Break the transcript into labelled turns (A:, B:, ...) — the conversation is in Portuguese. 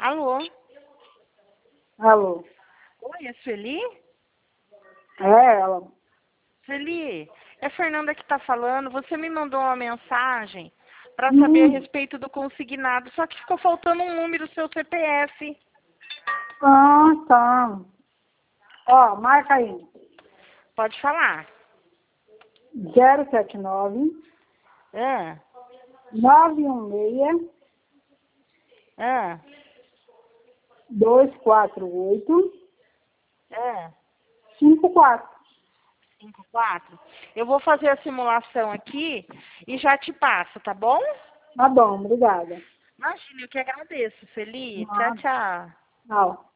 A: Alô?
B: Alô?
A: Oi, é Sueli?
B: É ela.
A: Sueli, é a Fernanda que está falando. Você me mandou uma mensagem para saber a respeito do consignado, só que ficou faltando um número do seu CPF.
B: Ah, tá. Ó, marca aí.
A: Pode falar.
B: 079
A: Ah,
B: 916
A: ah,
B: 248
A: ah.
B: 54.
A: 54. Eu vou fazer a simulação aqui e já te passo, tá bom?
B: Tá bom, obrigada.
A: Imagina, eu que agradeço, Sueli. Tchau,
B: Ah,
A: tchau.
B: tchau.